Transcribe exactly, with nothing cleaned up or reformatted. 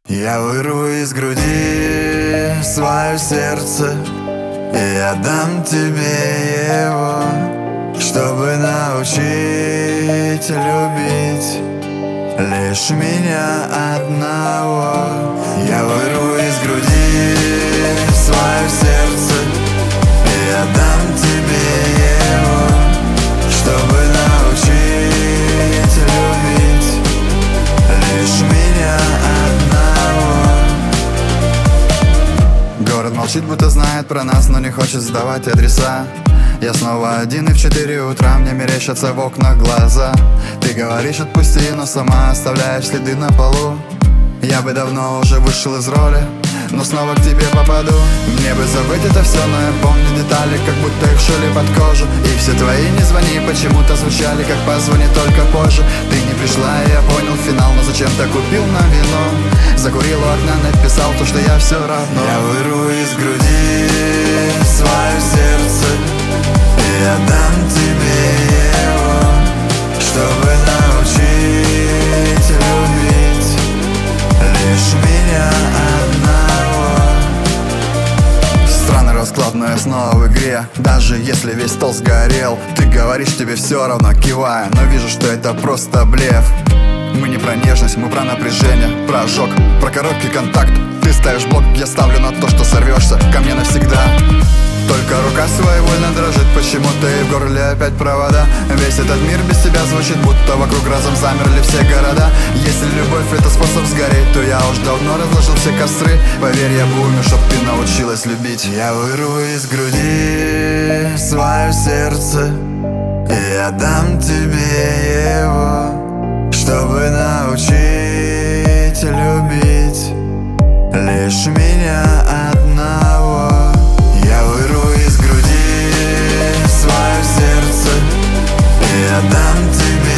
Я вырву из груди свое сердце, и я дам тебе его, чтобы научить любить лишь меня одного. Я вырву из груди свое сердце, и я дам тебе его, чтобы научить любить лишь меня одного. Город молчит, будто знает про нас, но не хочет сдавать адреса. Я снова один, и в четыре утра мне мерещатся в окнах глаза. Ты говоришь отпусти, но сама оставляешь следы на полу. Я бы давно уже вышел из роли, но снова к тебе попаду. Мне бы забыть это все, но я помню детали, как будто их шили под кожу. И все твои «не звони» почему-то звучали, как «позвони только позже». Ты не пришла, и я понял финал, но зачем-то купил на вино. Закурил у окна, написал то, что я все равно. Я вырву из груди свое сердце, и я дам тебе его, чтобы научить любить лишь меня одного. Странный расклад, но я снова в игре. Даже если весь стол сгорел, ты говоришь, тебе все равно, кивая, но вижу, что это просто блеф. Мы не про нежность, мы про напряжение, про ожог, про короткий контакт. Ты ставишь блок, я ставлю на то, что сорвешься ко мне навсегда. Только рука своевольно дрожит, почему-то и в горле опять провода. Весь этот мир без тебя звучит, будто вокруг разом замерли все города. Если любовь это способ сгореть, то я уж давно разложил все костры. Поверь, я бы умер, чтоб ты научилась любить. Я вырву из груди свое сердце, и я дам тебе его, чтобы научить любить лишь меня одного. Я вырву из груди свое сердце, и я дам тебе